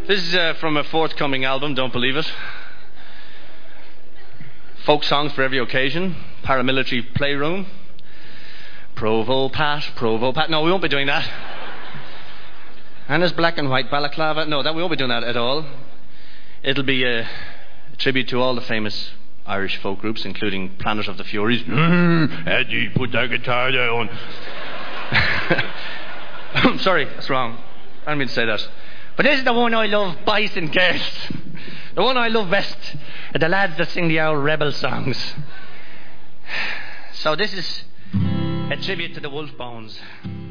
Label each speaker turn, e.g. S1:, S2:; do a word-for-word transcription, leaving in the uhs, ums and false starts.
S1: This is uh, from a forthcoming album, don't believe it. Folk songs for every occasion. Paramilitary playroom. Provo Pat, Provo Pat. No, we won't be doing that. Anna's black and white balaclava. No, that we won't be doing that at all. It'll be a, a tribute to all the famous Irish folk groups, including Planet of the Furies. Eddie, put that guitar down. Sorry, that's wrong. I didn't mean to say that. But this is the one I love, Bison Guest. The one I love best are the lads that sing the old rebel songs. So this is a tribute to the Wolf Bones.